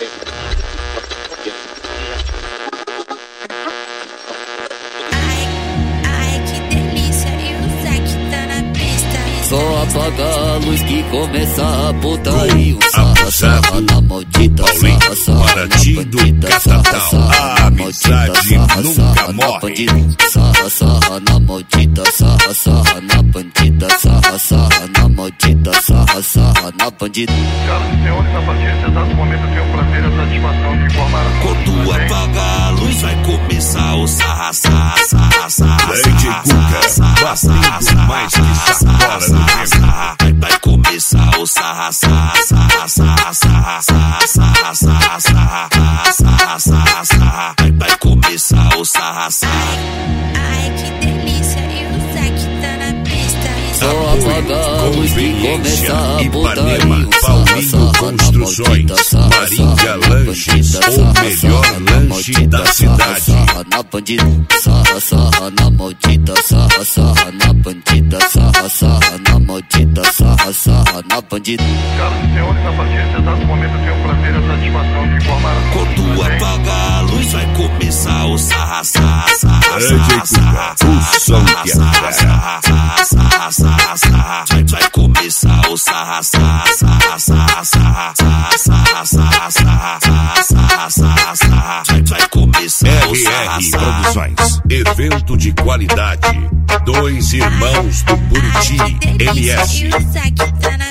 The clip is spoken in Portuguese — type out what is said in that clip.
Só apaga a luz que começa a putaria. Sarra na maldita, sarra na bandida, sarra na maldita, sarra na maldita, sarra na bandida, sarra na maldita, sarra na bandida. Senhoras e senhores, a partir desse exato momento eu tenho o prazer e a satisfação de informar a quando apagar a luz vai começar o sarra, sarra, sarra, sarra. DJ Cuca, batendo mais que sacola no tempo. Vai começar o sarra, sarra, sarra, sarra, sarra, sarra, sarra, sarra, sarra, sarra. Vai começar o sarra, sarra. Ai, que delícia, e o Zac tá na pista. Só apaga a luz que começa a Ipanema, putaria. Paulinho Construções, Maringa Lanches, o melhor lanche da cidade. Sarra na bandida, sarra na maldita, sarra na bandida, sarra na maldita, sarra na bandida. Senhoras e senhores, a partir desse exato momento eu tenho o prazer e a satisfação de informar a quando apagar a luz vai começar o sarra, sarra, sarra, DJ sarra, Cuca, o som que sarra, sarra, sarra, sarra, sarra. Vai começar o sarra, sarra, sarra, sarra, sarra, sarra, sarra, sarra, sarra, sarra. Vai começar o sarra, RR sarra. Produções, evento de qualidade. Dois irmãos do Buriti, Ai, que delícia, MS. e o Zac tá na